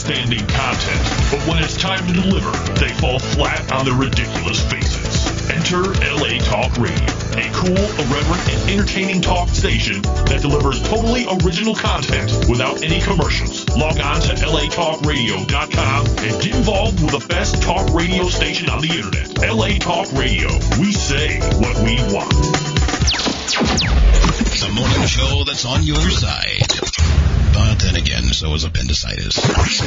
outstanding content, but when it's time to deliver, they fall flat on their ridiculous faces. Enter LA Talk Radio, a cool, irreverent, and entertaining talk station that delivers totally original content without any commercials. Log on to latalkradio.com and get involved with the best talk radio station on the internet. LA Talk Radio. We say what we want. The morning show that's on your side. But then again, so is appendicitis.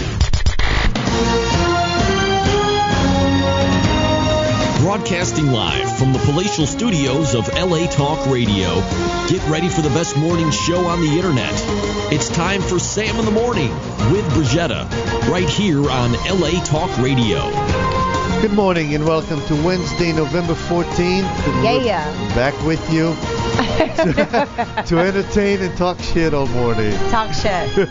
Broadcasting live from the palatial studios of LA Talk Radio. Get ready for the best morning show on the internet. It's time for Sam in the Morning with Brigetta, right here on LA Talk Radio. Good morning and welcome to Wednesday, November 14th. Yeah. Back with you to entertain and talk shit all morning. Talk shit.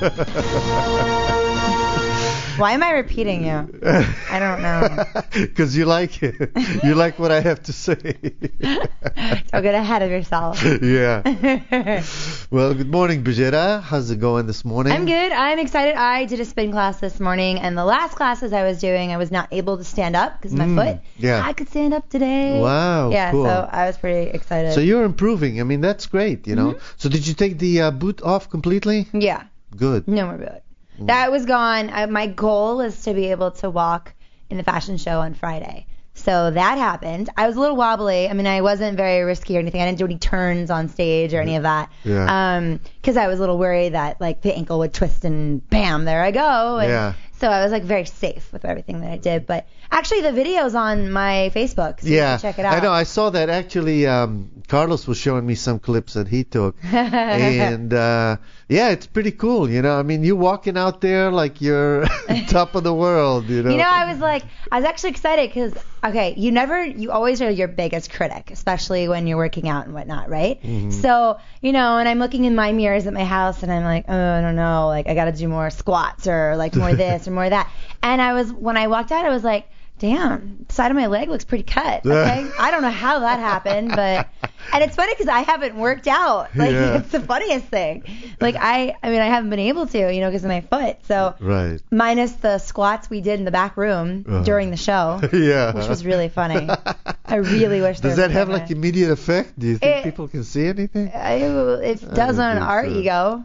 Why am I repeating you? I don't know. Because you like it. You like what I have to say. Don't get ahead of yourself. Yeah. Well, good morning, Brigetta. How's it going this morning? I'm good. I'm excited. I did a spin class this morning, and the last classes I was doing, I was not able to stand up because of my foot. Yeah. I could stand up today. Wow. Yeah, cool. so I was pretty excited. So you're improving. I mean, that's great, you know. So did you take the boot off completely? Yeah. Good. No more boot. That was gone. My goal was to be able to walk in the fashion show on Friday. So that happened. I was a little wobbly. I mean, I wasn't very risky or anything. I didn't do any turns on stage or any of that. Yeah. Because I was a little worried that, like, the ankle would twist and bam, there I go. And Yeah. so I was, like, very safe with everything that I did. But actually, the video's on my Facebook, so you can check it out. I know. I saw that. Actually, Carlos was showing me some clips that he took. And, yeah, it's pretty cool, you know. I mean, you're walking out there like you're top of the world, you know. You know, I was actually excited because, okay, you always are your biggest critic, especially when you're working out and whatnot, right? Mm-hmm. So, you know, and I'm looking in my mirrors at my house and I'm like, oh, I don't know, like, I got to do more squats or, like, more this or more that. And when I walked out, I was like, damn, the side of my leg looks pretty cut. Okay, I don't know how that happened, and it's funny because I haven't worked out. Like, it's the funniest thing. Like, I mean, I haven't been able to, you know, because of my foot. So, right. Minus the squats we did in the back room during the show, Yeah. which was really funny. I really wish. Does that have like immediate effect? Do you think people can see anything? It does on our ego.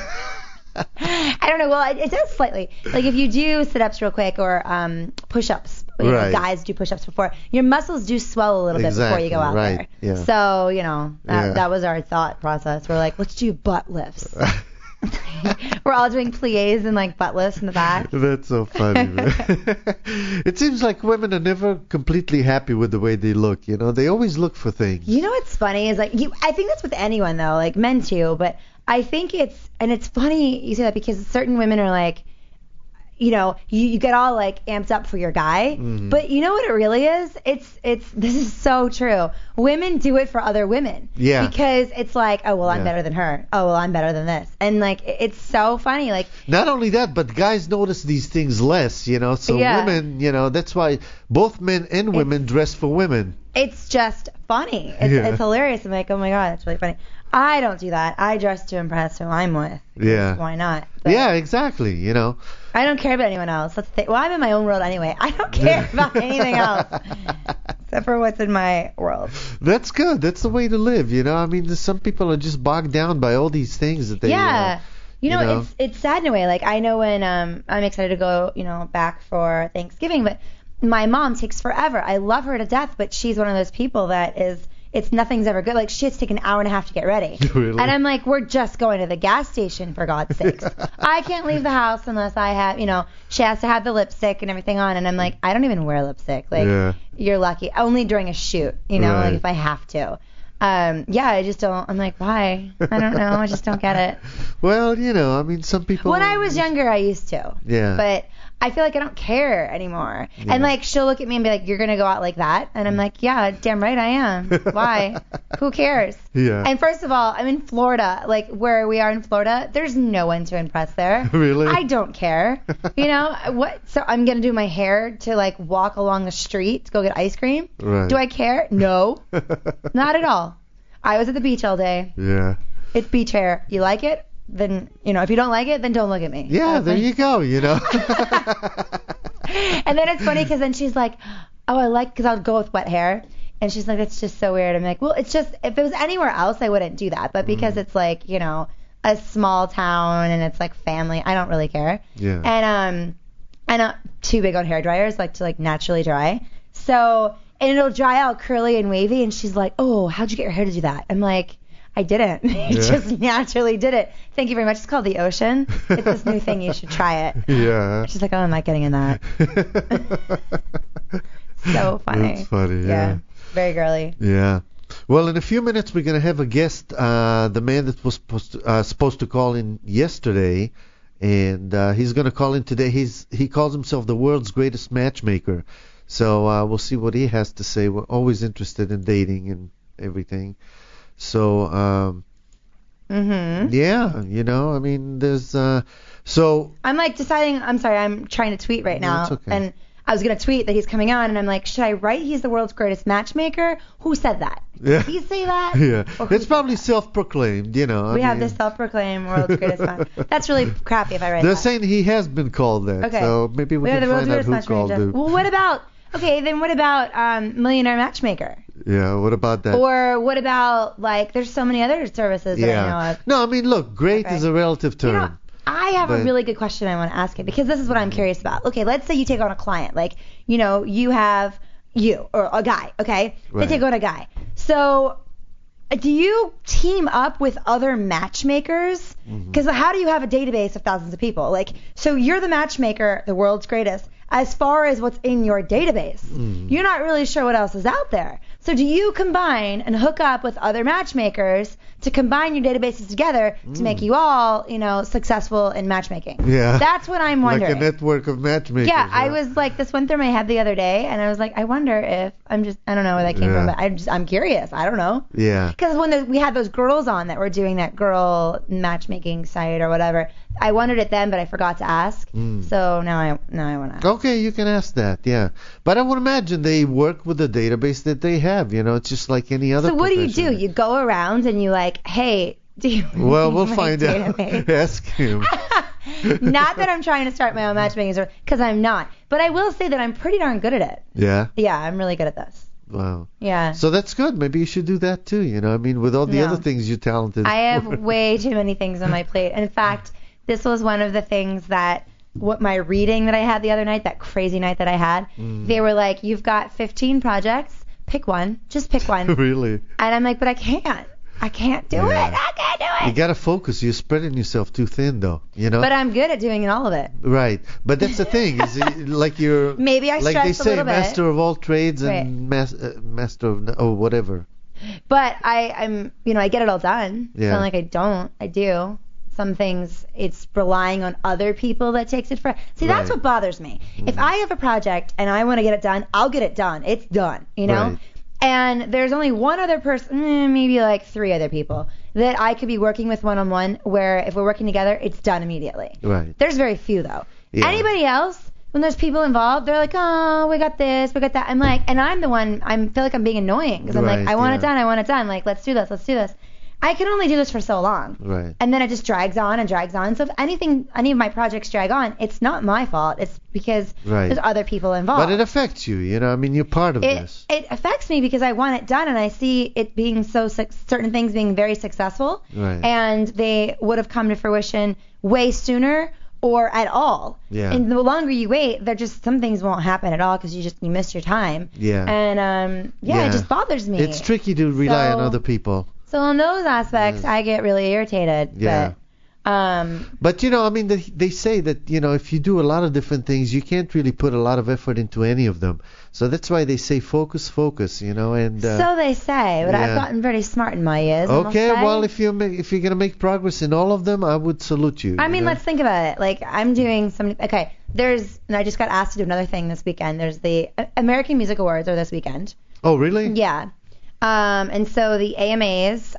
I don't know. Well, it does slightly. Like if you do sit-ups real quick or push-ups, you know, guys do push-ups before, your muscles do swell a little bit before you go out there. Yeah. So, you know, that was our thought process. We're like, let's do butt lifts. We're all doing plies and like butt lifts in the back. That's so funny, man. It seems like women are never completely happy with the way they look, you know. They always look for things. You know what's funny is like, I think that's with anyone though, like men too, but I think it's funny you say that because certain women are like, you know, you get all like amped up for your guy, but you know what it really is? This is so true. Women do it for other women. Yeah. Because it's like, oh, well, I'm better than her. Oh, well, I'm better than this. And like, it's so funny. Like, not only that, but guys notice these things less, you know, so women, you know, that's why both men and women dress for women. It's just funny. It's hilarious. I'm like, oh my God, that's really funny. I don't do that. I dress to impress who I'm with. Yeah. Why not? But yeah, exactly, you know. I don't care about anyone else. That's the thing. Well, I'm in my own world anyway. I don't care about anything else except for what's in my world. That's good. That's the way to live, you know. I mean, some people are just bogged down by all these things that they You know, it's sad in a way. Like, I know when I'm excited to go, you know, back for Thanksgiving, but my mom takes forever. I love her to death, but she's one of those people that nothing's ever good. Like, she has to take an hour and a half to get ready. Really? And I'm like, we're just going to the gas station, for God's sakes. I can't leave the house unless I have, you know, she has to have the lipstick and everything on. And I'm like, I don't even wear lipstick. Like, you're lucky. Only during a shoot, you know, like if I have to. I just don't. I'm like, why? I don't know. I just don't get it. Well, you know, I mean, some people. When I was younger, I used to. Yeah. But I feel like I don't care anymore. Yeah. And like, she'll look at me and be like, you're going to go out like that? And I'm like, yeah, damn right I am. Why? Who cares? Yeah. And first of all, I'm in Florida. Like, where we are in Florida, there's no one to impress there. Really? I don't care. You know, what? So I'm going to do my hair to like walk along the street to go get ice cream? Right. Do I care? No. Not at all. I was at the beach all day. Yeah. It's beach hair. You like it? then, if you don't like it, then don't look at me. Yeah, there you go, And then it's funny because then she's like, oh, because I'll go with wet hair. And she's like, that's just so weird. I'm like, well, it's just, if it was anywhere else, I wouldn't do that. But because it's like, a small town and it's like family, I don't really care. Yeah. And I'm not too big on hair dryers, to naturally dry. So, and it'll dry out curly and wavy. And she's like, oh, how'd you get your hair to do that? I'm like, I didn't. It just naturally did it. Thank you very much. It's called the Ocean. It's this new thing. You should try it. Yeah. She's like, oh, I'm not getting in that. So funny. That's funny, yeah. Very girly. Yeah. Well, in a few minutes, we're going to have a guest, the man that was supposed to call in yesterday, and he's going to call in today. He calls himself the world's greatest matchmaker. So we'll see what he has to say. We're always interested in dating and everything. So, yeah, I mean, there's, so. I'm like deciding, I'm sorry, I'm trying to tweet right now. That's okay. And I was going to tweet that he's coming on, and I'm like, should I write he's the world's greatest matchmaker? Who said that? Yeah. Did he say that? Yeah. It's probably self-proclaimed, We have this self-proclaimed world's greatest matchmaker. That's really crappy if I write that. They're saying he has been called that. Okay. So maybe we can find out who called him. Well, what about Millionaire Matchmaker? Yeah, what about that? Or what about, there's so many other services that I know of. No, I mean, look, great is a relative term. I have a really good question I want to ask you, because this is what I'm curious about. Okay, let's say you take on a client. You have or a guy, okay? Right. They take on a guy. So do you team up with other matchmakers? Because how do you have a database of thousands of people? So you're the matchmaker, the world's greatest, as far as what's in your database. You're not really sure what else is out there. So do you combine and hook up with other matchmakers to combine your databases together to make you all, successful in matchmaking? Yeah. That's what I'm wondering. Like a network of matchmakers. Yeah, I was this went through my head the other day, and I was like, I wonder if I don't know where that came from, but I'm curious. I don't know. Yeah. Because when we had those girls on that were doing that girl matchmaking site or whatever, I wondered it then, but I forgot to ask. So now I want to ask. Okay, you can ask that, yeah. But I would imagine they work with the database that they have. It's just like any other. So what do you profession. do? You go around and you hey, do you? Well, we'll find out. Ask him. Not that I'm trying to start my own matchmaking, because I'm not. But I will say that I'm pretty darn good at it. Yeah. Yeah, I'm really good at this. Wow. Yeah. So that's good. Maybe you should do that too. I mean, with all the other things you're talented. I have way too many things on my plate. In fact, this was one of the things that my reading that I had the other night, that crazy night that I had, they were like, you've got 15 projects. Pick one. Just pick one. Really? And I'm like, but I can't. I can't do it. I can't do it. You gotta focus. You're spreading yourself too thin, though. But I'm good at doing all of it. Right. But that's the thing. Is you're maybe I like stress they say, a little bit. master of all trades and master of whatever. But I'm I get it all done. Yeah. It's not like I don't. I do. Some things it's relying on other people that takes it for. See, that's what bothers me. If I have a project and I want to get it done, I'll get it done. It's done. Right. And there's only one other person, maybe 3 other people that I could be working with one-on-one, where if we're working together, it's done immediately. Right. There's very few, though. Yeah. Anybody else, when there's people involved, they're like, oh, we got this, we got that. I'm like, and I'm the one, I feel like I'm being annoying, because I'm like, I want it done, I want it done. Let's do this, let's do this. I can only do this for so long. Right. And then it just drags on and drags on. So if any of my projects drag on, it's not my fault. It's because there's other people involved. But it affects you, I mean, you're part of this. It affects me because I want it done, and I see it being certain things being very successful. Right. And they would have come to fruition way sooner or at all. Yeah. And the longer you wait, some things won't happen at all because you missed your time. Yeah. And it just bothers me. It's tricky to rely on other people. So in those aspects, I get really irritated. Yeah. But I mean, they say that if you do a lot of different things, you can't really put a lot of effort into any of them. So that's why they say focus, and. So they say, but I've gotten very smart in my years. Okay, well, if you're gonna make progress in all of them, I would salute you. I mean, let's think about it. I'm doing some. Okay, and I just got asked to do another thing this weekend. There's the American Music Awards are this weekend. Oh, really? Yeah. And so the AMAs,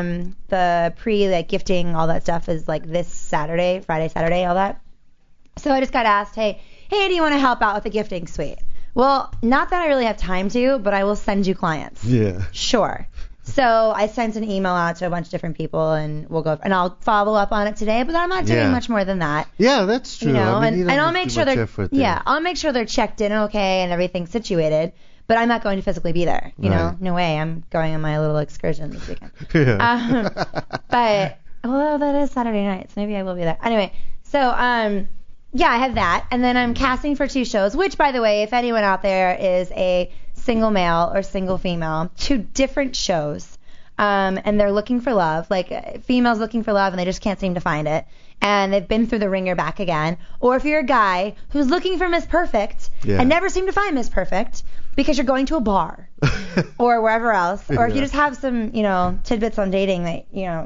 the gifting, all that stuff is this Saturday, Friday, Saturday, all that. So I just got asked, hey, do you want to help out with the gifting suite? Well, not that I really have time to, but I will send you clients. Yeah. Sure. So I sent an email out to a bunch of different people, and I'll follow up on it today. But I'm not doing much more than that. Yeah, that's true. You know, I mean, you don't and I'll need make too sure much they're effort there. I'll make sure they're checked in okay and everything's situated. But I'm not going to physically be there. You know, no way. I'm going on my little excursion this weekend. Yeah. But that is Saturday night, so maybe I will be there. Anyway, so yeah, I have that, and then I'm casting for 2 shows. Which, by the way, if anyone out there is a single male or single female, 2 different shows, and they're looking for love, like females looking for love and they just can't seem to find it, and they've been through the ringer back again, or if you're a guy who's looking for Miss Perfect and never seem to find Miss Perfect because you're going to a bar or wherever else, or if you just have some, tidbits on dating that,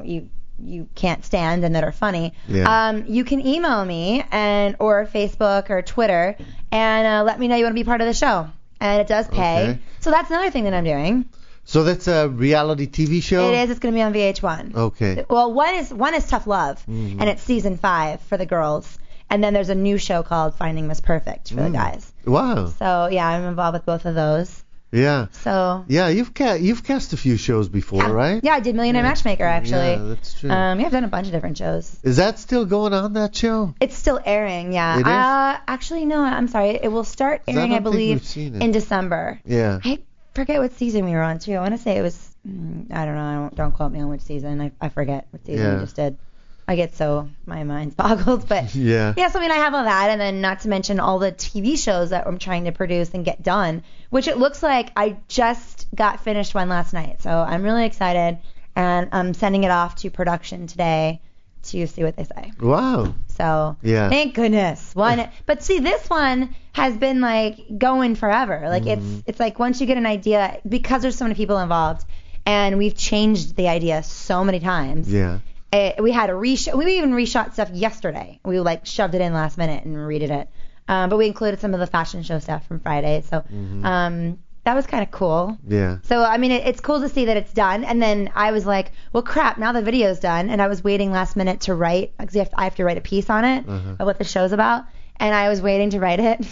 you can't stand and that are funny, you can email me or Facebook or Twitter and let me know you want to be part of the show. And it does pay. Okay. So that's another thing that I'm doing. So that's a reality TV show? It is. It's going to be on VH1. Okay. Well, one is Tough Love, and it's season 5 for the girls. And then there's a new show called Finding Miss Perfect for the guys. Wow. So, yeah, I'm involved with both of those. Yeah. So. Yeah, you've cast a few shows before, right? Yeah, I did Millionaire Matchmaker, actually. Yeah, that's true. I've done a bunch of different shows. Is that still going on, that show? It's still airing, yeah. It is? Actually, no, I'm sorry. It will start airing, I believe, in December. Yeah. I forget what season we were on, too. I want to say it was, I don't know. Don't quote me on which season. I forget what season we just did. I get my mind's boggled, but yeah, so I have all that, and then not to mention all the TV shows that I'm trying to produce and get done, which it looks like I just got finished one last night, so I'm really excited, and I'm sending it off to production today to see what they say. Wow. So yeah, thank goodness but see, this one has been like going forever. Like it's like once you get an idea, because there's so many people involved, and we've changed the idea so many times. Yeah. We had we even reshot stuff yesterday. We shoved it in last minute and redid it. But we included some of the fashion show stuff from Friday. So that was kind of cool. Yeah. So, I mean, it's cool to see that it's done. And then I was like, well, crap, now the video's done. And I was waiting last minute to write, because I have to write a piece on it of what the show's about. And I was waiting to write it.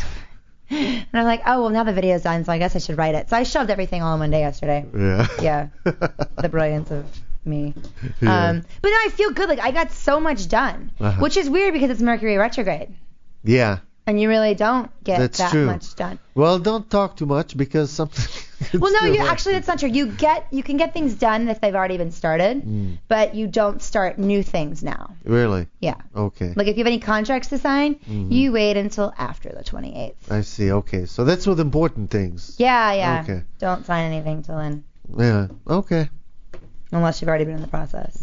And I'm like, oh, well, now the video's done, so I guess I should write it. So I shoved everything all in one day yesterday. Yeah. Yeah. The brilliance of me. Yeah. But now I feel good. Like, I got so much done, which is weird because it's Mercury retrograde. Yeah. And you really don't get that much done. Well, don't talk too much because something. Well, no, actually that's not true. You can get things done if they've already been started, but you don't start new things now. Really? Yeah. Okay. Like if you have any contracts to sign, you wait until after the 28th. I see. Okay. So that's with important things. Yeah. Okay. Don't sign anything till then. Yeah. Okay. Unless you've already been in the process.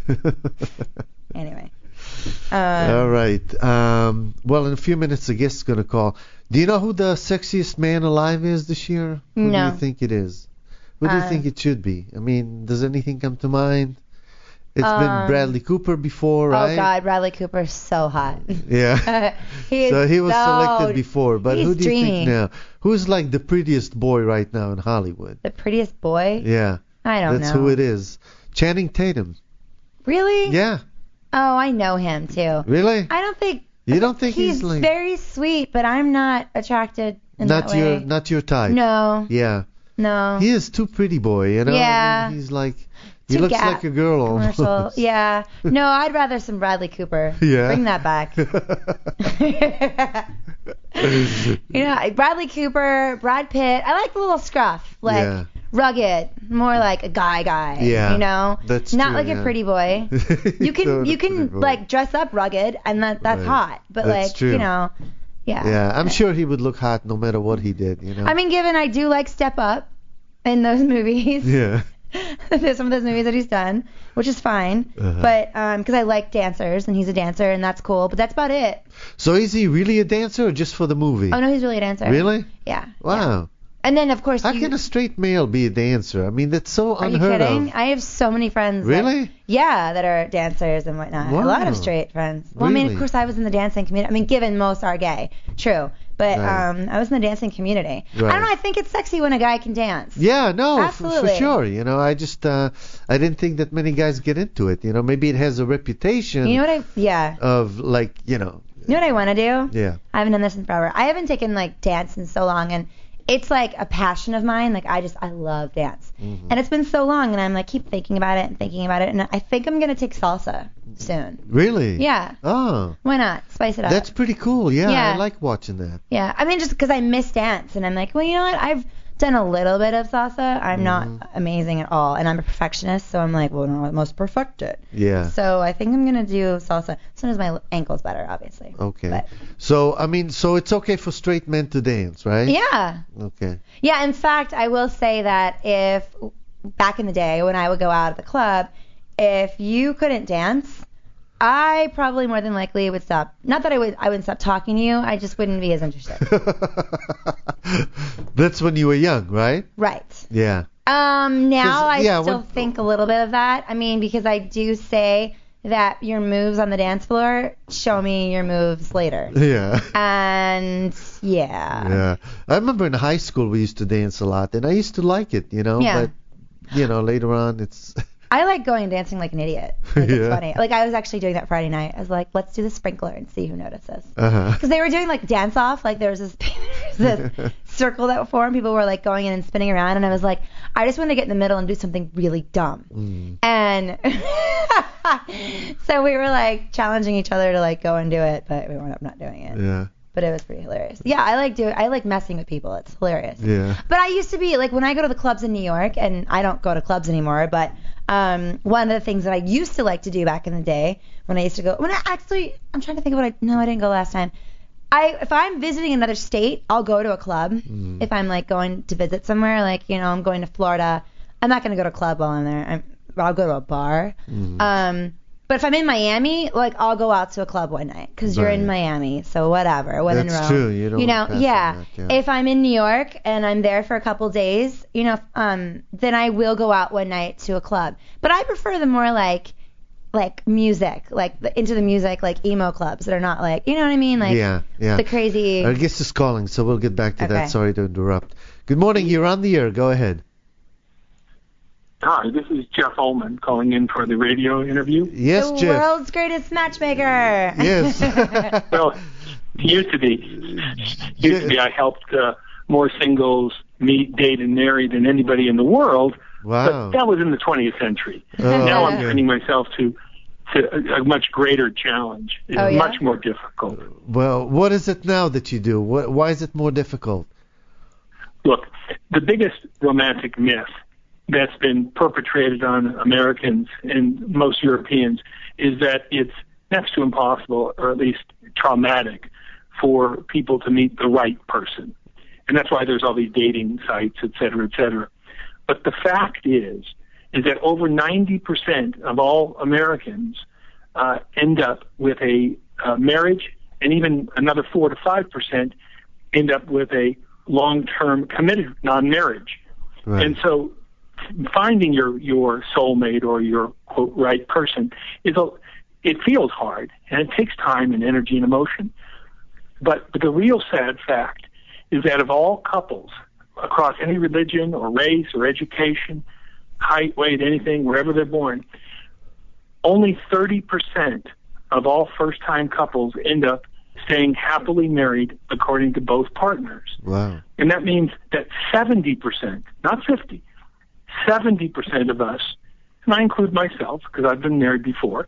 Anyway. All right. Well, in a few minutes, the guest's going to call. Do you know who the sexiest man alive is this year? Who do you think it is? Who do you think it should be? I mean, does anything come to mind? It's been Bradley Cooper before, right? Oh, God, Bradley Cooper's so hot. Yeah. So he was selected before. But who do you think now? Who's like the prettiest boy right now in Hollywood? The prettiest boy? Yeah. I don't know. That's who it is. Channing Tatum. Really? Yeah. Oh, I know him too. Really? I don't think. You don't think he's like very sweet, but I'm not attracted in that way. Not your type. No. Yeah. No. He is too pretty boy, you know. Yeah. I mean, he's like he looks like a girl almost. Yeah. No, I'd rather some Bradley Cooper. Yeah. Bring that back. Bradley Cooper, Brad Pitt. I like the little scruff, like rugged, more like a guy. Yeah. You know. That's not true, like a pretty boy. You can like dress up rugged, and that's hot. But that's like true. you know. Yeah. Yeah, I'm sure he would look hot no matter what he did, you know. I mean, given I do like Step Up in those movies. Yeah. There's some of those movies that he's done, which is fine. But because I like dancers, and he's a dancer, and that's cool. But that's about it. So is he really a dancer or just for the movie? Oh, no, he's really a dancer. Really? Yeah. Wow. Yeah. And then, of course, how can a straight male be a dancer? I mean, that's so unheard of. Are you kidding? I have so many friends. Really? That are dancers and whatnot. Wow. A lot of straight friends. Well, really? I mean, of course, I was in the dancing community. I mean, given most are gay, true. But I was in the dancing community. Right. I don't know. I think it's sexy when a guy can dance. Yeah, no, absolutely. For sure. You know, I just I didn't think that many guys get into it. You know, maybe it has a reputation. You know what of like, you know. You know what I want to do? Yeah. I haven't done this in forever. I haven't taken like dance in so long, and it's like a passion of mine. Like I love dance. And it's been so long, and I'm like keep thinking about it, and I think I'm gonna take salsa soon. Really? Yeah. Oh. Why not? Spice it up. That's pretty cool. Yeah, Yeah. I like watching that. Yeah. I mean, just because I miss dance, and I'm like, well, you know what? I've done a little bit of salsa. I'm not amazing at all, and I'm a perfectionist, so I'm like, well, no, I must perfect it. Yeah. So I think I'm gonna do salsa as soon as my ankle's better, obviously. Okay. But, So, I mean, so it's okay for straight men to dance, right? yeah. Okay. Yeah. In fact, I will say that if back in the day when I would go out at the club, if you couldn't dance, I probably more than likely would stop. Not that I wouldn't stop talking to you. I just wouldn't be as interested. That's when you were young, right? Right. Yeah. Now I yeah, still when- think a little bit of that. I mean, because I do say that your moves on the dance floor show me your moves later. Yeah. And yeah. Yeah. I remember in high school we used to dance a lot, and I used to like it, you know. Yeah. But, you know, later on it's. I like going and dancing like an idiot. Like, Yeah. It's funny. Like I was actually doing that Friday night. I was like, let's do the sprinkler and see who notices. Uh-huh. Because they were doing like dance off. Like there was this circle that formed. People were like going in and spinning around, and I was like, I just want to get in the middle and do something really dumb. And so we were like challenging each other to like go and do it, but we wound up not doing it. Yeah. But it was pretty hilarious. Yeah, I like messing with people. It's hilarious. Yeah. But I used to be like when I go to the clubs in New York, and I don't go to clubs anymore, but one of the things that I used to like to do back in the day when I used to go, I'm trying to think of I didn't go last time. If I'm visiting another state, I'll go to a club. If I'm like going to visit somewhere, like, you know, I'm going to Florida, I'm not going to go to a club while I'm there. I'll go to a bar. But if I'm in Miami, like I'll go out to a club one night because you're in Miami, so whatever. When in That's Rome, true. You don't know, pass on yeah. that, yeah. If I'm in New York and I'm there for a couple days, you know, then I will go out one night to a club. But I prefer the more like music, like into the music, like emo clubs that are not like, you know what I mean, like Yeah. the crazy. Our guest is calling, so we'll get back to Okay. that. Sorry to interrupt. Good morning. You're on the air. Go ahead. Hi, this is Jeff Ullman calling in for the radio interview. Yes, the Jeff. world's greatest matchmaker. Yes. Well, it used to be I helped more singles meet, date, and marry than anybody in the world. Wow. But that was in the 20th century. Oh, Now I'm okay. finding myself to a much greater challenge. It's Oh, yeah? much more difficult. Well, what is it now that you do? Why is it more difficult? Look, the biggest romantic myth that's been perpetrated on Americans and most Europeans is that it's next to impossible, or at least traumatic, for people to meet the right person. And that's why there's all these dating sites, et cetera, et cetera. But the fact is that over 90% of all Americans end up with a marriage, and even another 4 to 5% end up with a long-term committed non-marriage. Right. And so finding your soulmate or your, quote, right person it feels hard, and it takes time and energy and emotion. But the real sad fact is that of all couples across any religion or race or education, height, weight, anything, wherever they're born, only 30% of all first-time couples end up staying happily married according to both partners. Wow. And that means that 70%, not 50, 70% of us, and I include myself because I've been married before,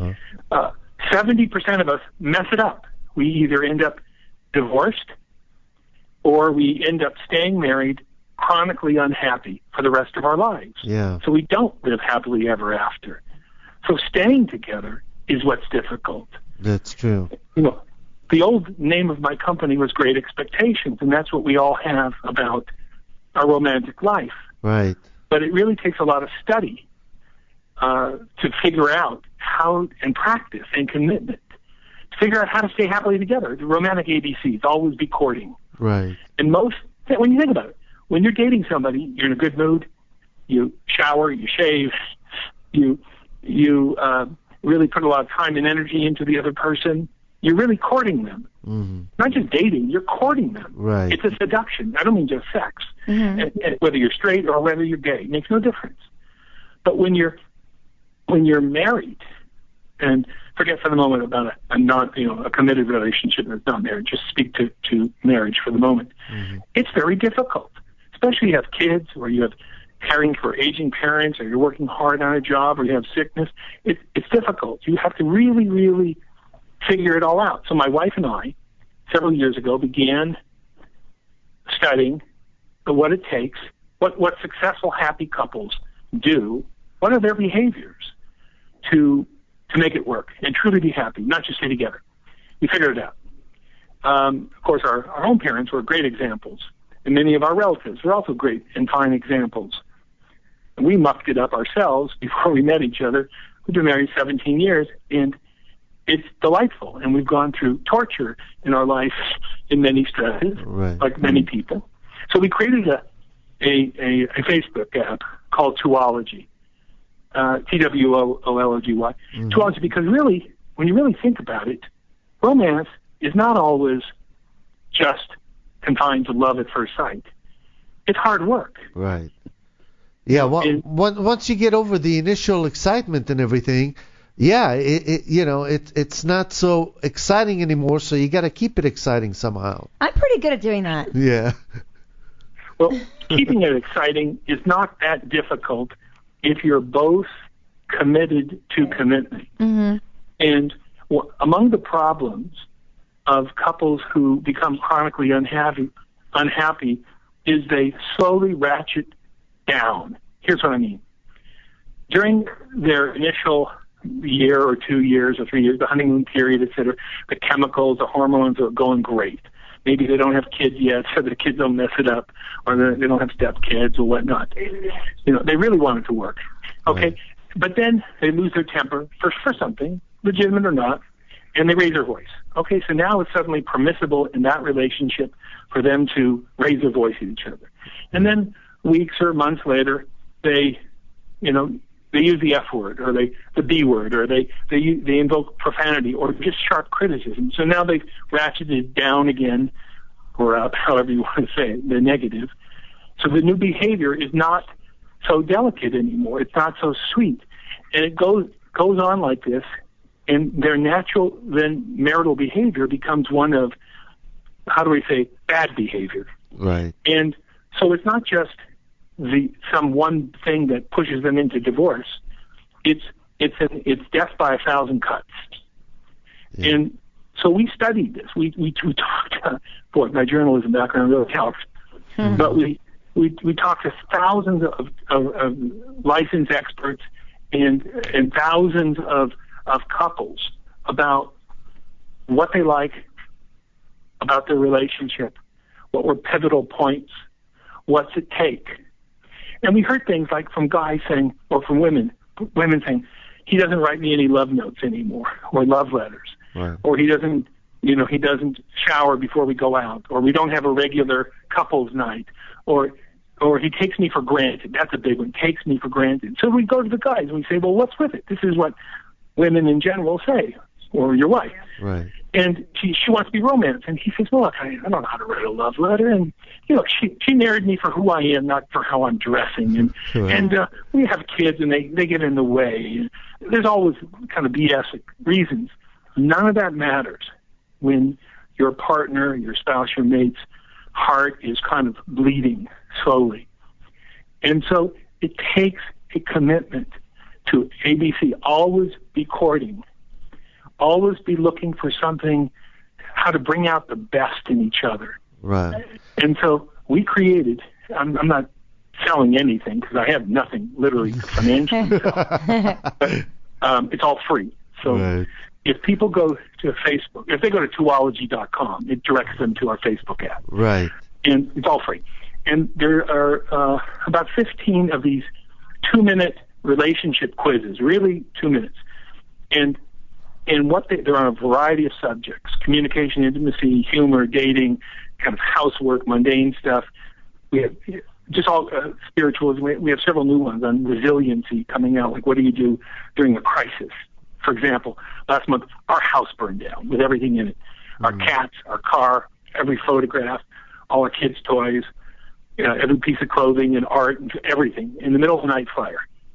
70% of us mess it up. We either end up divorced or we end up staying married, chronically unhappy for the rest of our lives. Yeah. So we don't live happily ever after. So staying together is what's difficult. That's true. You know, the old name of my company was Great Expectations, and that's what we all have about our romantic life. Right. But it really takes a lot of study to figure out how, and practice and commitment, to figure out how to stay happily together. The romantic ABCs, always be courting. Right. And when you think about it, when you're dating somebody, you're in a good mood, you shower, you shave, you really put a lot of time and energy into the other person. You're really courting them. Mm-hmm. Not just dating, you're courting them. Right. It's a seduction. I don't mean just sex. Mm-hmm. And whether you're straight or whether you're gay, it makes no difference. But when you're married, and forget for the moment about a committed relationship that's not marriage. Just speak to marriage for the moment. Mm-hmm. It's very difficult, especially if you have kids or you have caring for aging parents or you're working hard on a job or you have sickness. It's difficult. You have to really, really figure it all out. So my wife and I, several years ago, began studying what it takes, what successful, happy couples do, what are their behaviors to make it work and truly be happy, not just stay together. We figured it out. Of course, our own parents were great examples, and many of our relatives were also great and fine examples. And we mucked it up ourselves before we met each other. We've been married 17 years, and it's delightful. And we've gone through torture in our life in many stresses, right, like many people. So we created a Facebook app called Twology, Twology. Mm-hmm. Twology, because really, when you really think about it, romance is not always just confined to love at first sight. It's hard work. Right. Yeah. Well, once you get over the initial excitement and everything, yeah, it's not so exciting anymore. So you got to keep it exciting somehow. I'm pretty good at doing that. Yeah. Well, keeping it exciting is not that difficult if you're both committed to commitment. Mm-hmm. And among the problems of couples who become chronically unhappy is they slowly ratchet down. Here's what I mean. During their initial year or 2 years or 3 years, the honeymoon period, etc., the chemicals, the hormones are going great. Maybe they don't have kids yet, so the kids don't mess it up, or they don't have stepkids or whatnot. They really want it to work. Okay, right. But then they lose their temper for something, legitimate or not, and they raise their voice. Okay, so now it's suddenly permissible in that relationship for them to raise their voice at each other. And then weeks or months later, they use the F word or the B word, or they invoke profanity or just sharp criticism. So now they've ratcheted down again, or however you want to say it, the negative. So the new behavior is not so delicate anymore. It's not so sweet, and it goes on like this. And their natural then marital behavior becomes one of, how do we say, bad behavior. Right. And so it's not just some one thing that pushes them into divorce. It's death by 1,000 cuts. Yeah. And so we studied this. We talked. Boy, my journalism background really helps. Mm-hmm. But we talked to thousands of licensed experts and thousands of couples about what they like about their relationship, what were pivotal points, what's it take. And we heard things like from guys saying, or from women saying, he doesn't write me any love notes anymore, or love letters, right, or he doesn't shower before we go out, or we don't have a regular couples night, or he takes me for granted. That's a big one, takes me for granted. So we go to the guys and we say, well, what's with it? This is what women in general say, or your wife. Right. And she wants to be romanced. And he says, well, I don't know how to write a love letter. And, she married me for who I am, not for how I'm dressing. And right. And we have kids, and they get in the way. There's always kind of BS reasons. None of that matters when your partner, your spouse, your mate's heart is kind of bleeding slowly. And so it takes a commitment to ABC, always be courting, always be looking for something, how to bring out the best in each other. Right. And so we created, I'm not selling anything because I have nothing literally financially, but it's all free. So right. If people go to Facebook, if they go to Twology.com, it directs them to our Facebook app. Right. And it's all free. And there are about 15 of these 2-minute relationship quizzes, really 2 minutes. And they're on a variety of subjects: communication, intimacy, humor, dating, kind of housework, mundane stuff. We have just all spiritualism. We have several new ones on resiliency coming out, like what do you do during a crisis? For example, last month our house burned down with everything in it. Our cats, our car, every photograph, all our kids' toys, every piece of clothing and art and everything in the middle of a night fire.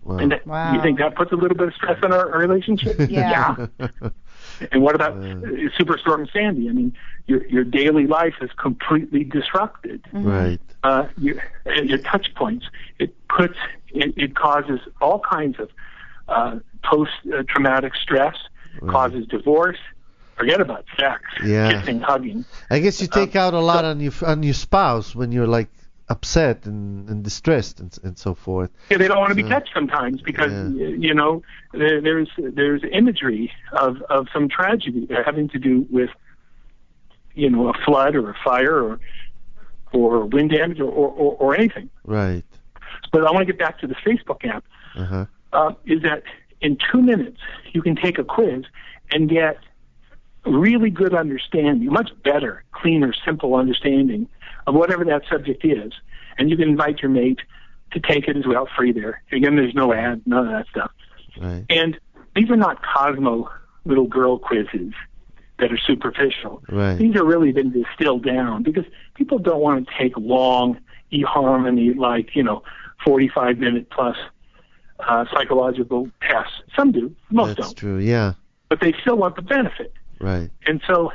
Wow. And Wow. you think that puts a little bit of stress on our relationship? Yeah. And what about Superstorm Sandy? I mean, your daily life is completely disrupted. Right. Your touch points. It causes all kinds of post-traumatic stress. Right. Causes divorce. Forget about sex. Yeah. Kissing, hugging. I guess you take out a lot on your spouse when you're like upset and distressed and so forth. Yeah, they don't want to be touched sometimes because you know there's imagery of some tragedy having to do with a flood or a fire or wind damage or anything. Right. But I want to get back to the Facebook app. Is that in 2 minutes you can take a quiz and get really good understanding, much better, cleaner, simple understanding of whatever that subject is. And you can invite your mate to take it as well, free there. Again, there's no ad, none of that stuff. Right. And these are not Cosmo little girl quizzes that are superficial. Right. These are really been distilled down because people don't want to take long eHarmony, 45-minute plus psychological tests. Some do, most That's don't. true. Yeah. But they still want the benefit. Right. And so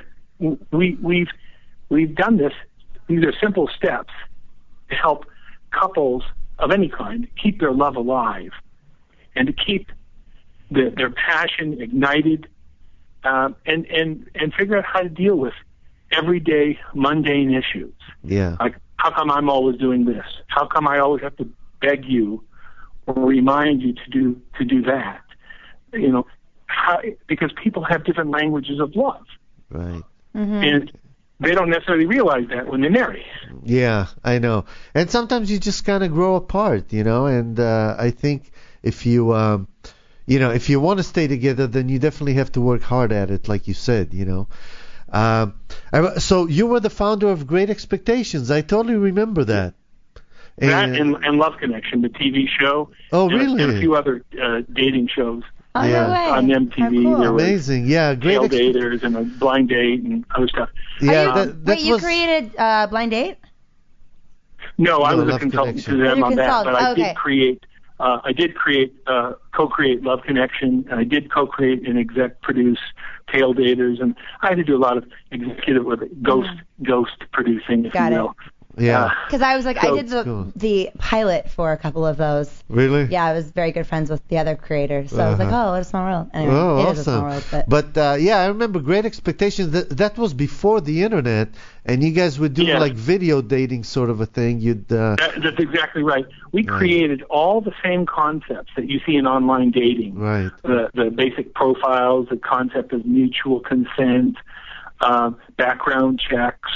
we've done this. These are simple steps to help couples of any kind keep their love alive and to keep their passion ignited and figure out how to deal with everyday mundane issues. Yeah. Like, how come I'm always doing this? How come I always have to beg you or remind you to do that? Because people have different languages of love. Right. And they don't necessarily realize that when they marry. Yeah, I know. And sometimes you just kind of grow apart, and I think if you, if you want to stay together, then you definitely have to work hard at it, like you said, So you were the founder of Great Expectations. I totally remember that. That and Love Connection, the TV show. Oh, really? And a few other dating shows. Oh, no way. On MTV. How cool. There were Amazing. Yeah, Great Tail Daters and a Blind Date and other stuff. Yeah, Wait, you created Blind Date? No, I was a Love consultant Connection. to them on that, consultant. but I Okay. did co-create Love Connection, and I did co-create and exec produce Tail Daters, and I had to do a lot of executive with it, ghost producing, if Got you it. will. Yeah. Because I was like, I did Cool. the pilot for a couple of those. Really? Yeah, I was very good friends with the other creators. So I was like, oh, what a small world. Anyway, Oh, it is a small world. But I remember Great Expectations. That was before the internet, and you guys would do like video dating sort of a thing. That's exactly right. We created all the same concepts that you see in online dating. Right. The basic profiles, the concept of mutual consent, background checks.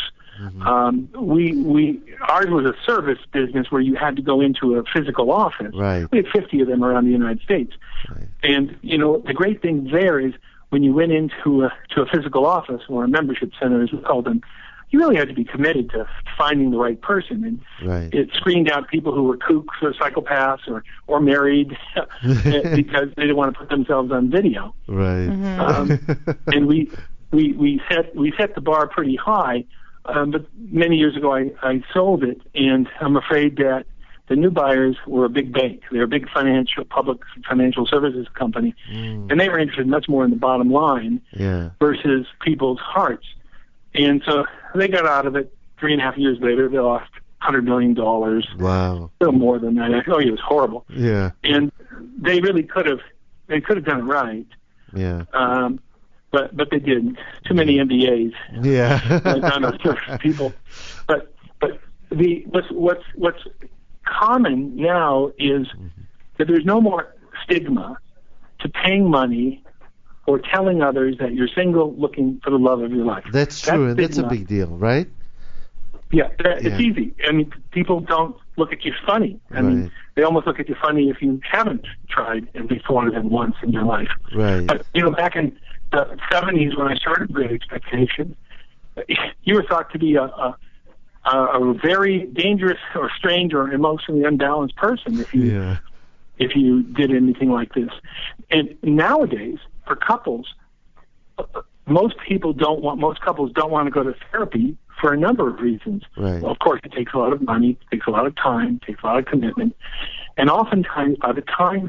Ours was a service business where you had to go into a physical office. Right. We had 50 of them around the United States. Right. And the great thing there is when you went into a physical office or a membership center, as we called them, you really had to be committed to finding the right person. And it screened out people who were kooks or psychopaths or married because they didn't want to put themselves on video. Right. And we set the bar pretty high. But many years ago, I sold it, and I'm afraid that the new buyers were a big bank. They're a big public financial services company, and they were interested much more in the bottom line versus people's hearts. And so they got out of it. 3.5 years later, they lost $100 million. Wow. A little more than that. Oh, it was horrible. Yeah. And they really could have done it right. Yeah. But they didn't. Too many MBAs. Yeah. Not enough people. But what's common now is that there's no more stigma to paying money or telling others that you're single looking for the love of your life. That's true, and that's a stigma. big deal, right? Yeah, it's easy. I mean, people don't look at you funny. I mean, they almost look at you funny if you haven't tried at least more than once in your life. Right. But, back in the 70s when I started Great Expectations, you were thought to be a very dangerous or strange or emotionally unbalanced person if you did anything like this. And nowadays, for couples, most couples don't want to go to therapy for a number of reasons. Right. Well, of course, it takes a lot of money, it takes a lot of time, it takes a lot of commitment. And oftentimes, by the time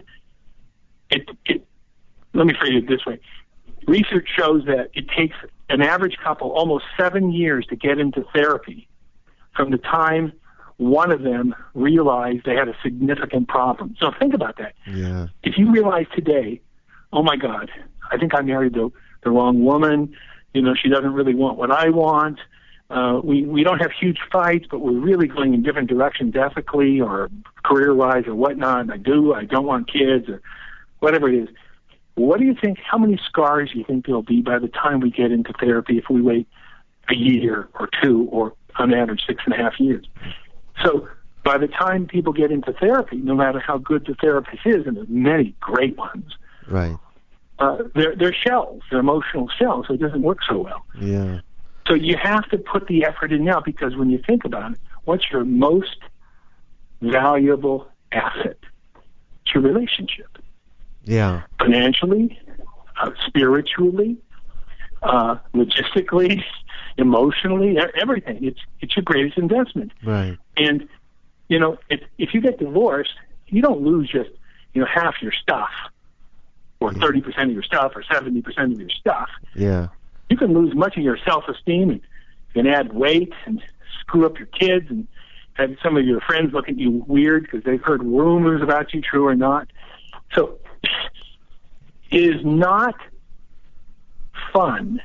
let me phrase it this way. Research shows that it takes an average couple almost 7 years to get into therapy from the time one of them realized they had a significant problem. So think about that. Yeah. If you realize today, oh my God, I think I married the wrong woman. She doesn't really want what I want. We don't have huge fights, but we're really going in different directions ethically or career-wise or whatnot. I don't want kids or whatever it is. What do you think, how many scars do you think there'll be by the time we get into therapy if we wait a year or two or on average 6.5 years? So by the time people get into therapy, no matter how good the therapist is, and there's many great ones, Right. They're shells, they're emotional shells, so it doesn't work so well. Yeah. So you have to put the effort in now, because when you think about it, what's your most valuable asset? It's your relationship. Yeah. Financially, spiritually, logistically, emotionally, everything. It's your greatest investment. Right. And, if you get divorced, you don't lose just, half your stuff or 30% of your stuff or 70% of your stuff. Yeah. You can lose much of your self-esteem, and you can add weight and screw up your kids and have some of your friends look at you weird because they've heard rumors about you, true or not. So it is not fun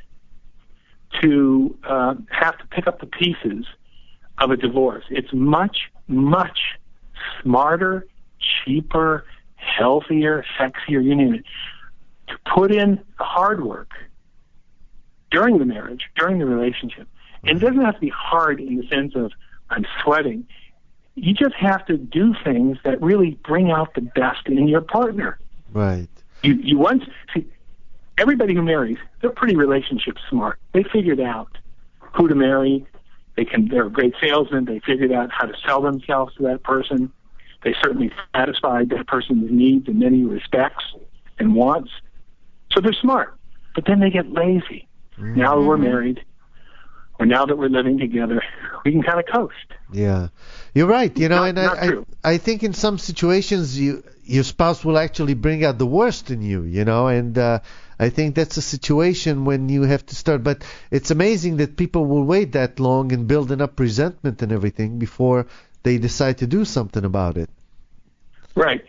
to have to pick up the pieces of a divorce. It's much, much smarter, cheaper, healthier, sexier, you name it, to put in the hard work during the marriage, during the relationship. And it doesn't have to be hard in the sense of I'm sweating. You just have to do things that really bring out the best in your partner. Right. You once see everybody who marries, they're pretty relationship smart. They figured out who to marry. They're great salesmen. They figured out how to sell themselves to that person. They certainly satisfied that person's needs in many respects and wants. So they're smart. But then they get lazy. Mm-hmm. Now that we're married, or now that we're living together, we can kind of coast. Yeah, you're right. Not I think in some situations your spouse will actually bring out the worst in you. And I think that's a situation when you have to start. But it's amazing that people will wait that long and building up resentment and everything before they decide to do something about it. Right.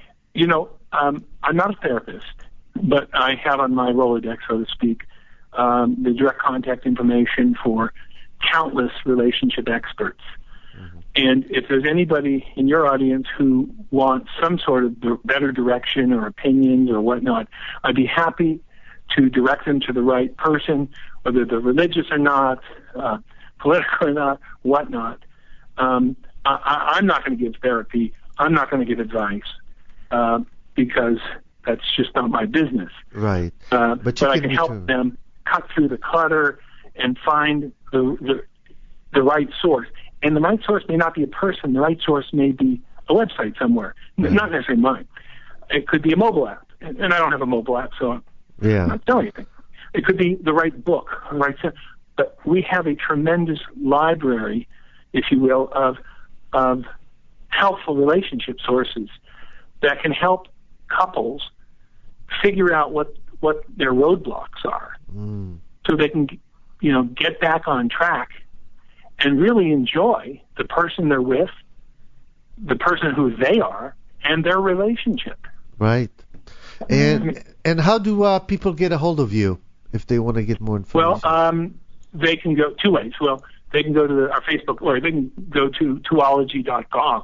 I'm not a therapist, but I have on my Rolodex, so to speak, the direct contact information for countless relationship experts. Mm-hmm. And if there's anybody in your audience who wants some sort of better direction or opinions or whatnot, I'd be happy to direct them to the right person, whether they're religious or not, political or not, whatnot. I'm not going to give therapy. I'm not going to give advice because that's just not my business. Right. But I can help them cut through the clutter and find the right source. And the right source may not be a person. The right source may be a website somewhere, not necessarily mine. It could be a mobile app, and I don't have a mobile app, so I'm not telling anything. It could be the right book, the right set. But we have a tremendous library, if you will, of helpful relationship sources that can help couples figure out what their roadblocks are, so they can, get back on track and really enjoy the person they're with, the person who they are, and their relationship. Right. And how do people get a hold of you if they want to get more information? Well, they can go two ways. Well, they can go to our Facebook, or they can go to Twoology.com.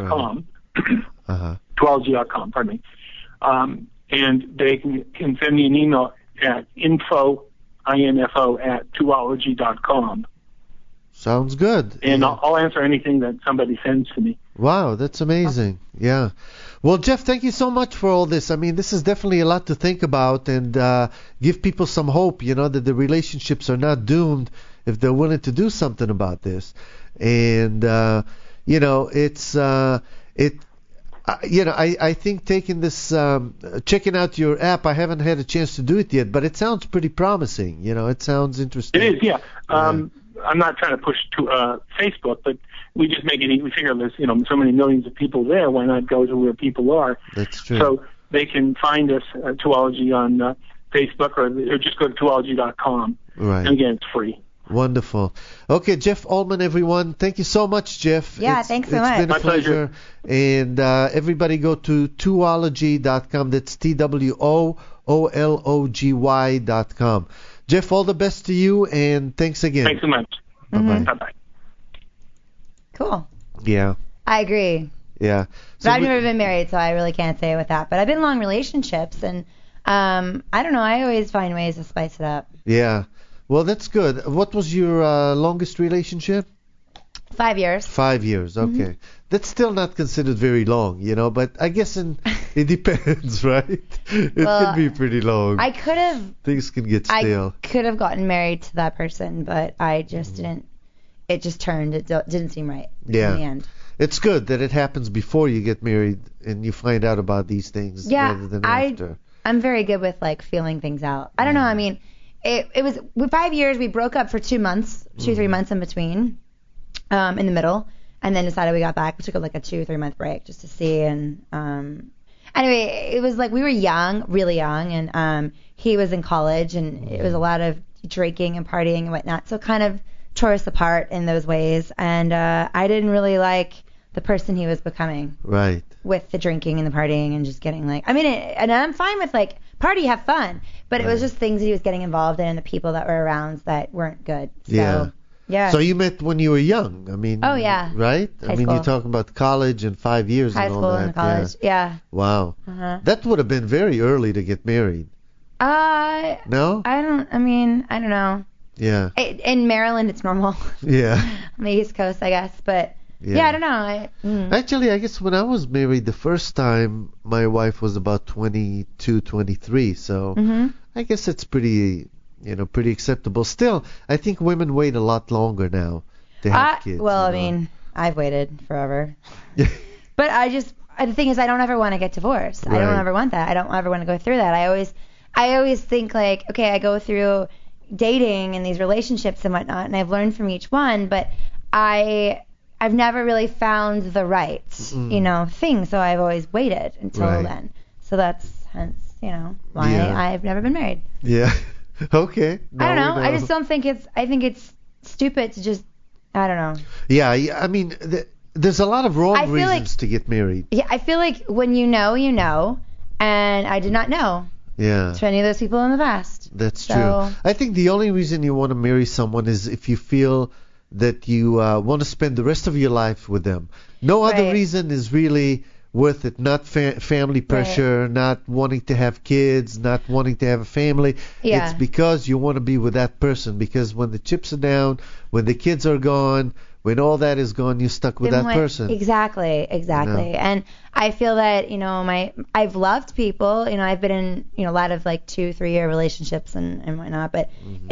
Twoology.com, pardon me. And they can send me an email at info at Twoology.com. Sounds good. And I'll answer anything that somebody sends to me. Wow, that's amazing. Yeah. Well, Jeff, thank you so much for all this. I mean, this is definitely a lot to think about and give people some hope, that the relationships are not doomed if they're willing to do something about this. And, it's I think taking this, checking out your app, I haven't had a chance to do it yet, but it sounds pretty promising. It sounds interesting. It is, yeah. I'm not trying to push to Facebook, but we just make it easy. We figure there's so many millions of people there. Why not go to where people are? That's true. So they can find us Twoology on Facebook, or just go to twoology.com. Right. And again, it's free. Wonderful. Okay, Jeff Allman, everyone. Thank you so much, Jeff. Yeah, thanks so much. It's been a My pleasure. And everybody go to twoology.com. That's TWOOLOGY.com. Jeff, all the best to you, and thanks again. Thanks so much. Bye-bye. Bye-bye. Cool. Yeah. I agree. Yeah. But I've never been married, so I really can't say with that. But I've been in long relationships, and I don't know. I always find ways to spice it up. Yeah. Well, that's good. What was your longest relationship? 5 years. 5 years. Okay. That's still not considered very long, but I guess it depends, right? It can be pretty long. I could have. Things can get stale. I could have gotten married to that person, but I just didn't. It just turned. It didn't seem right in the end. It's good that it happens before you get married and you find out about these things rather than after. I'm very good with feeling things out. I don't know. I mean, it was 5 years. We broke up for 2 months, 3 months in between, in the middle, and then decided we got back. We took a 2-3 month break just to see. And anyway, it was we were young, really young, and he was in college, and it was a lot of drinking and partying and whatnot. So kind of tore us apart in those ways, and I didn't really like the person he was becoming. Right. With the drinking and the partying and just getting and I'm fine with party, have fun, but it was just things that he was getting involved in and the people that were around that weren't good. So, yeah. So you met when you were young. I mean. Oh yeah. Right. High school. You're talking about college and 5 years High and all school that. and college. Yeah. Wow. Uh-huh. That would have been very early to get married. No. I don't know. Yeah. In Maryland, it's normal. Yeah. On the East Coast, I guess, but. Yeah, I don't know. Actually, I guess when I was married the first time, my wife was about 22, 23. So I guess it's pretty acceptable. Still, I think women wait a lot longer now to have kids. Well, I mean, I've waited forever. But the thing is, I don't ever want to get divorced. Right. I don't ever want that. I don't ever want to go through that. I always think okay, I go through dating and these relationships and whatnot, and I've learned from each one, but I've never really found the right, thing, so I've always waited until then. So that's hence, why I've never been married. Yeah. Okay. I don't know. I just don't think I think it's stupid to just, I don't know. Yeah, I mean, there's a lot of wrong reasons to get married. Yeah, I feel like when you know, and I did not know. Yeah. To any of those people in the past. That's true. I think the only reason you want to marry someone is if you feel that you want to spend the rest of your life with them. No other reason is really worth it. Not family pressure, not wanting to have kids, not wanting to have a family. Yeah. It's because you want to be with that person. Because when the chips are down, when the kids are gone, when all that is gone, you're stuck with that person. Exactly. And I feel that, I've loved people, I've been in, a lot of 2-3 year relationships and whatnot, but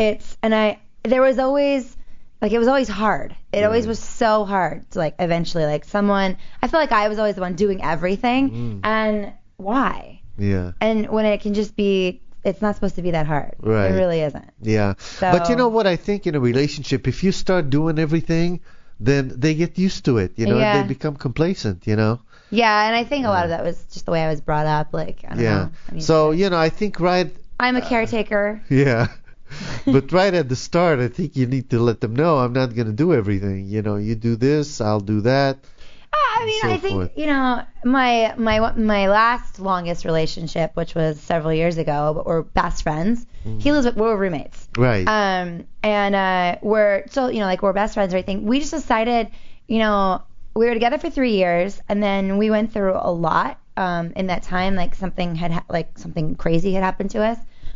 there was always, it was always hard. It always was so hard to eventually someone, I feel like I was always the one doing everything, and why? Yeah. And when it can just be, it's not supposed to be that hard. Right. It really isn't. Yeah. So, but you know what I think in a relationship, if you start doing everything, then they get used to it, and they become complacent, Yeah, and I think a lot of that was just the way I was brought up, I don't know. I mean, so, I think I'm a caretaker. Yeah. But right at the start, I think you need to let them know, I'm not going to do everything. You do this, I'll do that. I think, my last longest relationship, which was several years ago, but we're best friends. We're roommates. Right. And we're still, we're best friends or anything. We just decided, we were together for 3 years, and then we went through a lot in that time. Something crazy had happened to us,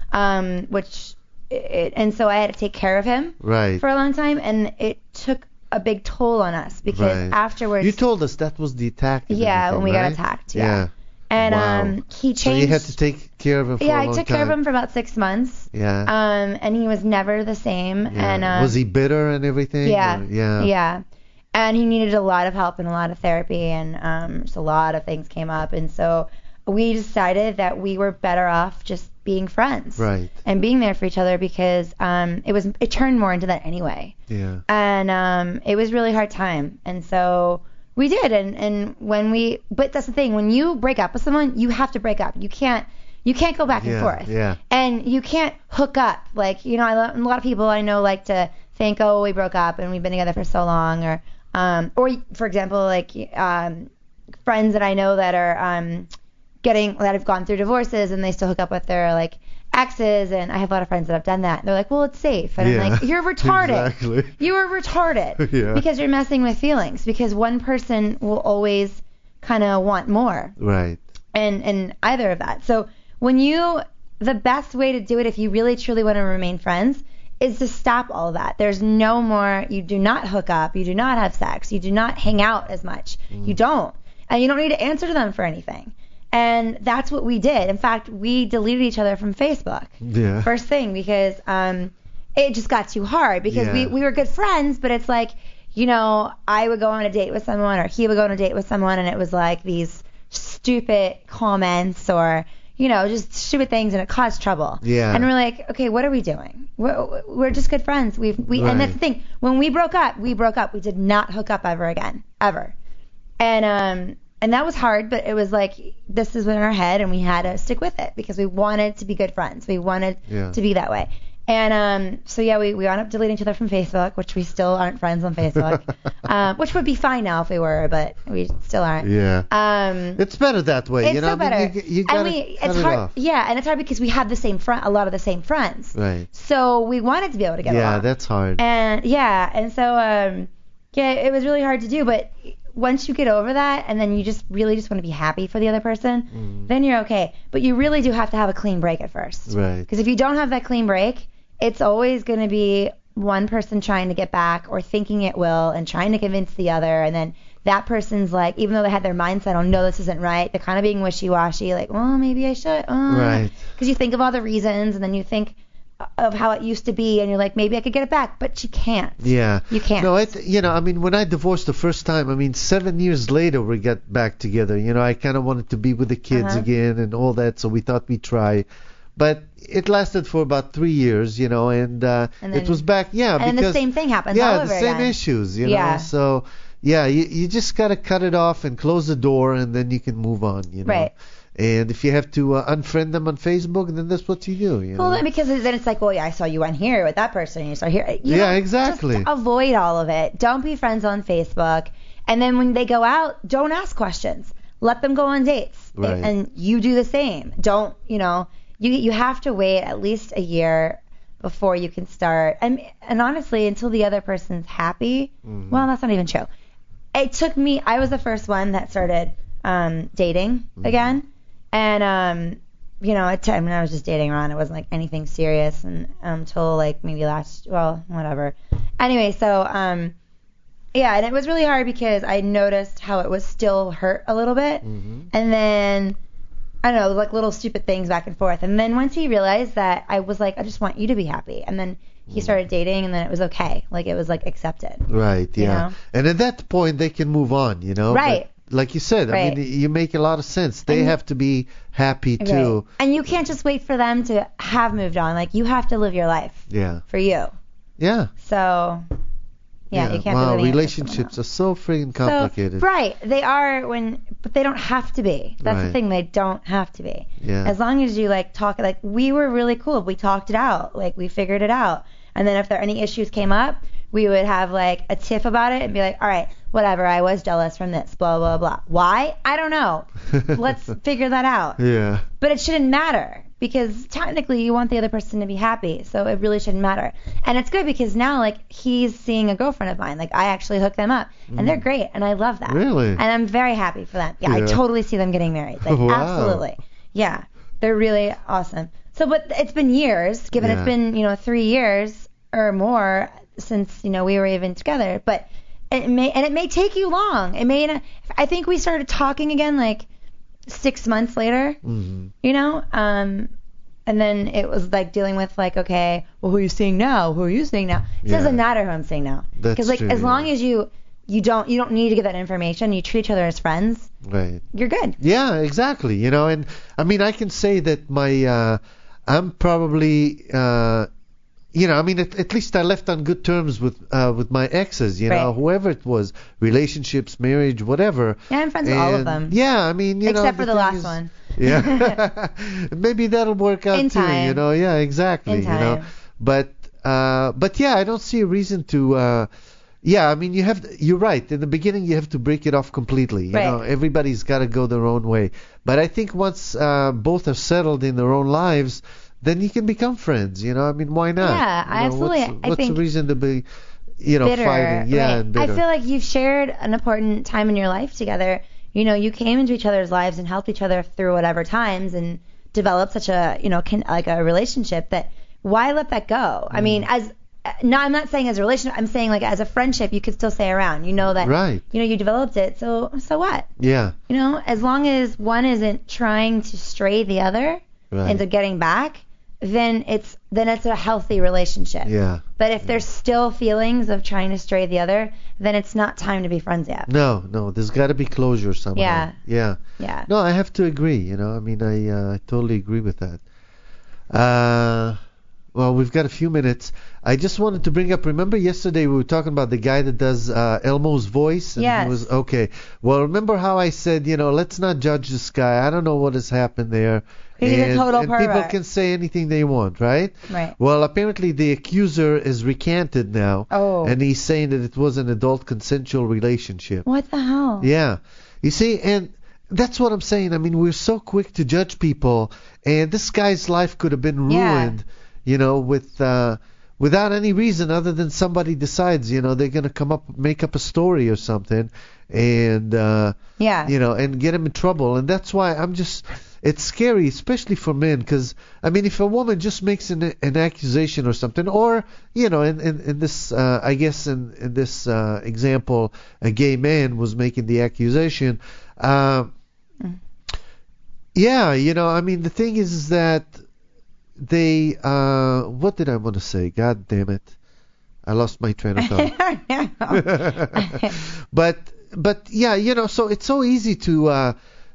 and so I had to take care of him for a long time, and it took a big toll on us because afterwards. You told us that was the attack. Yeah, when we got attacked. Yeah. And he changed. So you had to take care of him for a long time. Yeah, I took care of him for about 6 months. Yeah. And he was never the same. Yeah. And was he bitter and everything? Yeah. Yeah. Yeah. And he needed a lot of help and a lot of therapy, and just a lot of things came up, and so we decided that we were better off just being friends. Right. And being there for each other because it turned more into that anyway. Yeah. And it was a really hard time. And so we did. And but that's the thing, when you break up with someone, you have to break up. You can't go back and forth. Yeah. And you can't hook up. Like, a lot of people I know like to think, oh, we broke up and we've been together for so long, or for example, like friends that I know that are that have gone through divorces and they still hook up with their like exes, and I have a lot of friends that have done that. They're like, well, it's safe, and I'm like, you're retarded. Exactly. You are retarded. Yeah. Because you're messing with feelings, because one person will always kind of want more. Right. And either of that. So the best way to do it, if you really truly want to remain friends, is to stop all of that. There's no more, you do not hook up, you do not have sex, you do not hang out as much. You don't. And you don't need to answer to them for anything. And that's what we did. In fact, we deleted each other from Facebook. Yeah. First thing, because it just got too hard, because we were good friends, but it's like, I would go on a date with someone, or he would go on a date with someone, and it was like these stupid comments or just stupid things, and it caused trouble. Yeah. And we're like, okay, what are we doing? We're just good friends. Right. And that's the thing. When we broke up. We did not hook up ever again, ever. And that was hard, but it was like, this is in our head, and we had to stick with it because we wanted to be good friends. We wanted to be that way. And we wound up deleting each other from Facebook, which we still aren't friends on Facebook, which would be fine now if we were, but we still aren't. Yeah. It's better that way. It's so better. You gotta cut it off. Yeah, and it's hard because we have a lot of the same friends. Right. So we wanted to be able to get along. Yeah, that's hard. And so it was really hard to do, but once you get over that, and then you just really just want to be happy for the other person, then you're okay. But you really do have to have a clean break at first. Right. Because if you don't have that clean break, it's always going to be one person trying to get back or thinking it will and trying to convince the other, and then that person's like, even though they had their mindset on, no, this isn't right, they're kind of being wishy-washy, like, well, maybe I should. Right. Because you think of all the reasons, and then you think of how it used to be, and you're like, maybe I could get it back, but you can't. Yeah. You can't. No, when I divorced the first time, 7 years later we got back together. I kind of wanted to be with the kids again and all that, so we thought we'd try. But it lasted for about 3 years, and it was back, and because the same thing happens all over again. Yeah, the same issues, know. So, you just got to cut it off and close the door, and then you can move on, Right. And if you have to unfriend them on Facebook, then that's what you do. Well, then because then it's like, well, I saw you on here with that person, you saw here. Exactly. Just avoid all of it. Don't be friends on Facebook. And then when they go out, don't ask questions. Let them go on dates. Right. And you do the same. Don't, you have to wait at least a year before you can start. And honestly, until the other person's happy, well, that's not even true. It took me, I was the first one that started dating again. And, I was just dating around. It wasn't like anything serious and until like maybe whatever. Anyway, so, and it was really hard because I noticed how it was still hurt a little bit. And then, I don't know, like little stupid things back and forth. And then once he realized that, I was like, I just want you to be happy. And then he started dating, and then it was okay. Like, it was like accepted. Right, yeah. You know? And at that point, they can move on, Right. But like you said, Right. you make a lot of sense. They have to be happy too. Right. And you can't just wait for them to have moved on. Like, you have to live your life. Yeah. For you. Yeah. So, you can't. Wow, be living relationships are so freaking complicated. Right. They are but they don't have to be. That's the Right. thing. They don't have to be. Yeah. As long as you talk, we were really cool. We talked it out. We figured it out. And then if there any issues came up, we would have a tiff about it and be like, all right, whatever, I was jealous from this, blah, blah, blah. Why? I don't know. Let's figure that out. Yeah. But it shouldn't matter because technically you want the other person to be happy. So it really shouldn't matter. And it's good because now he's seeing a girlfriend of mine. I actually hooked them up and they're great. And I love that. Really? And I'm very happy for them. Yeah. I totally see them getting married. Wow. Absolutely. Yeah. They're really awesome. So, but it's been years, given it's been, 3 years or more since, we were even together, but it may take you long. It may, I think we started talking again 6 months later, and then it was dealing with okay, well, who are you seeing now? Who are you seeing now? It doesn't matter who I'm seeing now. That's Because true, as long as you you don't need to give that information. You treat each other as friends. Right. You're good. Yeah, exactly. You know, and I mean, I can say that I'm probably, you know, I mean, at least I left on good terms with my exes, you know, Right. whoever it was, relationships, marriage, whatever. Yeah, I'm friends with all of And, them. Yeah, I mean, you know, Except for the thing last is- one. Yeah. Maybe that'll work out In too, time. you know. Yeah, exactly. In You know. time. But yeah, I don't see a reason to yeah, I mean, you're right. In the beginning, you have to break it off completely. You Right. know, everybody's got to go their own way. But I think once both are settled in their own lives, then you can become friends. You know, I mean, why not? Yeah, You know, absolutely. I What's the think reason to be, you know, bitter. fighting? Yeah, right. and bitter. I feel like you've shared an important time in your life together. You know, you came into each other's lives and helped each other through whatever times and developed such a, you know, like a relationship that why let that go? I mean, I'm not saying as a relationship. I'm saying like as a friendship, you could still stay around. You know that. Right. You know, you developed it. So what? Yeah. You know, as long as one isn't trying to stray the other Right. into getting back, then it's a healthy relationship. Yeah. But if there's still feelings of trying to stray the other, then it's not time to be friends yet. No, there's got to be closure somehow. Yeah. Yeah. Yeah. No, I have to agree. You know, I mean, I totally agree with that. Well, we've got a few minutes. I just wanted to bring up. Remember yesterday we were talking about the guy that does Elmo's voice? And Yes. He was okay. Well, remember how I said, you know, let's not judge this guy. I don't know what has happened there. He's a total and people pervert. can say anything they want, right? Right. Well, apparently the accuser is recanted now, Oh. and he's saying that it was an adult consensual relationship. What the hell? Yeah. You see, and that's what I'm saying. I mean, we're so quick to judge people, and this guy's life could have been Yeah. ruined, you know, without any reason other than somebody decides, you know, they're going to make up a story or something, and, Yeah. you know, and get him in trouble. And that's why it's scary, especially for men, because, I mean, if a woman just makes an accusation or something, or, you know, in this, I guess in this example, a gay man was making the accusation, yeah, you know, I mean, the thing is that they, what did I want to say? God damn it. I lost my train of thought. But yeah, you know, so it's so easy to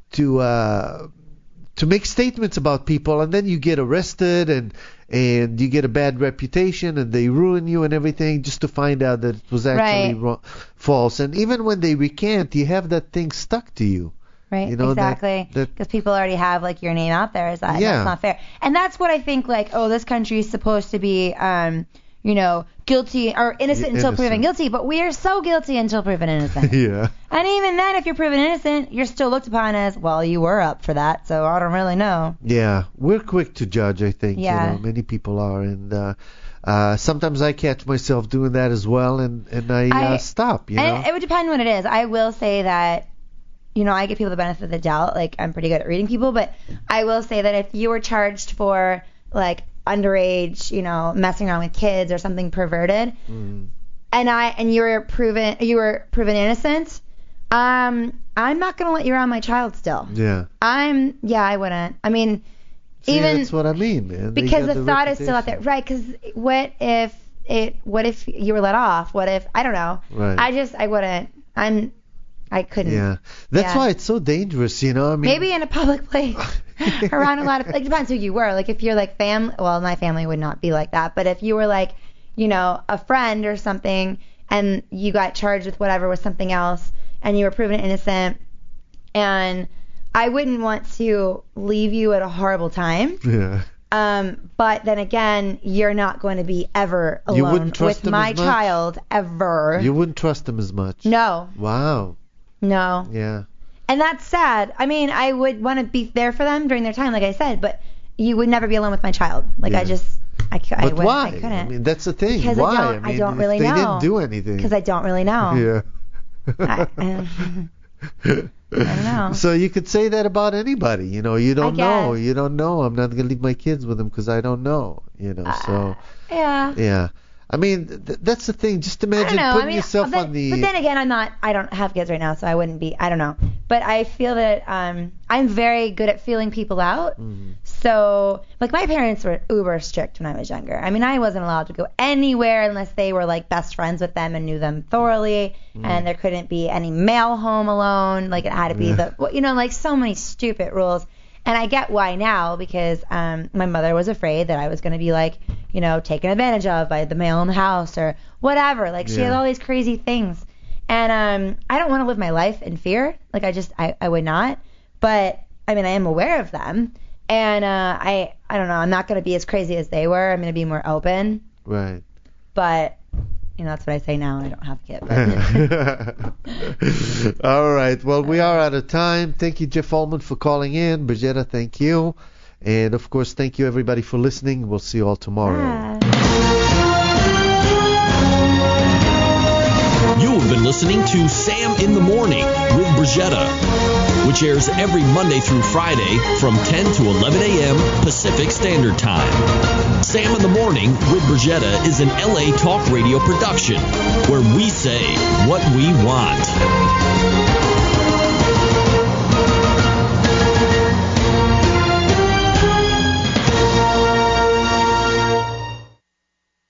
make statements about people, and then you get arrested and you get a bad reputation, and they ruin you and everything, just to find out that it was actually false. And even when they recant, you have that thing stuck to you. Right, You know, exactly. that- Because people already have like your name out there. That's Yeah. not fair. And that's what I think. Like, oh, this country is supposed to be, you know, guilty or innocent until proven Innocent. guilty. But we are so guilty until proven innocent. Yeah. And even then, if you're proven innocent, you're still looked upon as, well, you were up for that, so I don't really know. Yeah, we're quick to judge, I think. Yeah. You know, many people are, and sometimes I catch myself doing that as well, and I stop. You know. And it would depend what it is. I will say that, you know, I give people the benefit of the doubt. Like, I'm pretty good at reading people, but I will say that if you were charged for, like, underage, you know, messing around with kids or something perverted, and you were proven innocent, I'm not gonna let you around my child still. Yeah. I wouldn't. I mean, See, even that's what I mean, man. They because got the thought is still out there, reputation. right? Because what if you were let off? What if, I don't know. Right. I wouldn't. I couldn't. Yeah. That's Yeah. why it's so dangerous, you know. I mean, Maybe in a public place, around a lot of, like, depends who you were. Like, if you're like well, my family would not be like that, but if you were like, you know, a friend or something, and you got charged with whatever with something else, and you were proven innocent, and I wouldn't want to leave you at a horrible time. Yeah. But then again, you're not going to be ever You alone wouldn't trust with them my as much? child ever. You wouldn't trust them as much. No, Wow. no. Yeah. And that's sad. I mean, I would want to be there for them during their time, like I said, but you would never be alone with my child. Like, Yeah. I But wouldn't. why? I couldn't. I mean, that's the thing. Because why? I don't mean, really if they know. didn't do anything. Because I don't really know. Yeah. I don't know. So you could say that about anybody, you know. You don't know. guess. You don't know. I'm not gonna leave my kids with them because I don't know, you know. So Yeah. yeah. I mean, that's the thing. Just I imagine don't know. putting I mean, yourself but, on the. But then again, I don't have kids right now, so I wouldn't be. I don't know. But I feel that I'm very good at feeling people out. Mm-hmm. so, like, my parents were uber strict when I was younger. I mean, I wasn't allowed to go anywhere unless they were, like, best friends with them and knew them thoroughly. And there couldn't be any mail home alone. Like, it had to be like, so many stupid rules. And I get why now, because my mother was afraid that I was going to be, like, taken advantage of by the mail in the house or whatever. Like, she had all these crazy things. And I don't want to live my life in fear. Like, I would not. But, I mean, I am aware of them. And I don't know. I'm not going to be as crazy as they were. I'm going to be more open. Right. But, that's what I say now. I don't have a kid. All right. Well, we are out of time. Thank you, Jeff Allman, for calling in. Brigetta, thank you. And, of course, thank you, everybody, for listening. We'll see you all tomorrow. You have been listening to Sam in the Morning with Brigetta, which airs every Monday through Friday from 10 to 11 a.m. Pacific Standard Time. Sam in the Morning with Brigetta is an LA Talk Radio production where we say what we want.